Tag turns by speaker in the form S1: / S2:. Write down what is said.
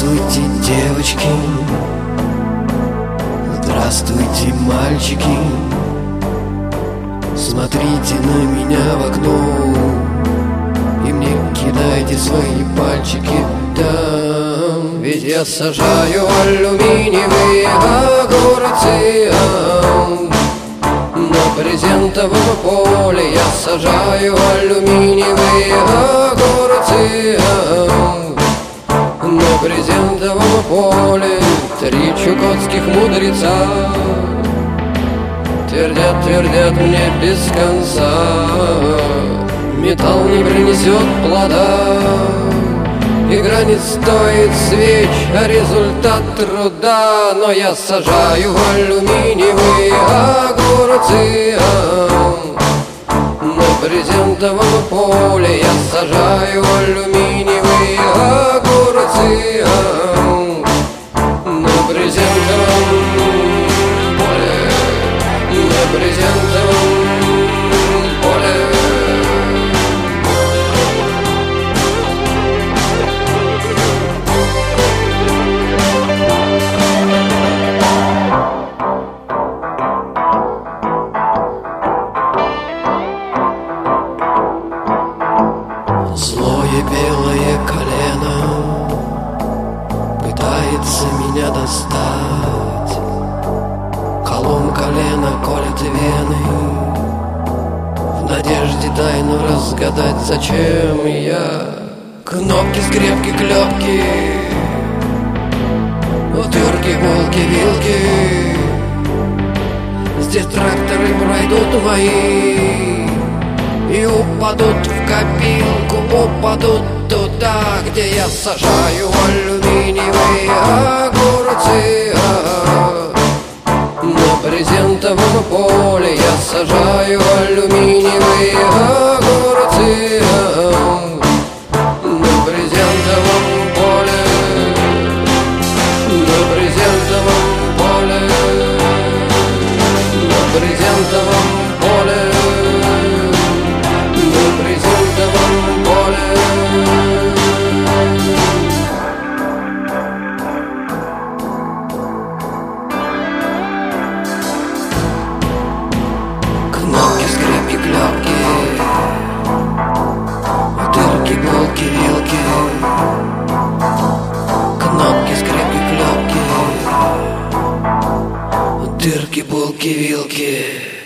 S1: Здравствуйте, девочки, здравствуйте, мальчики. Смотрите на меня в окно и мне кидайте свои пальчики. Да, ведь я сажаю алюминиевые огурцы. На брезентовом поле я сажаю алюминиевые огурцы. На брезентовом поле три чукотских мудреца твердят, твердят мне без конца: металл не принесет плода, игра не стоит свеч, а результат труда. Но я сажаю алюминиевые огурцы. На брезентовом поле я сажаю алюминиевые огурцы. На брезентовом поле, на брезентовом поле. Злое белое колено пытается меня достать. Колом колена колет вены в надежде тайну разгадать. Зачем я? Кнопки, скрепки, клепки, утырки, булки, вилки. Здесь тракторы пройдут мои и упадут в копилку, упадут туда, где я сажаю алюминиевые огурцы. На брезентовом поле я сажаю алюминиевые огурцы. На брезентовом поле, на брезентовом поле, на брезентовом поле. Кнопки, скрипки, клепки, утырки, булки, вилки. Кнопки, скрипки, клепки, утырки, булки, вилки.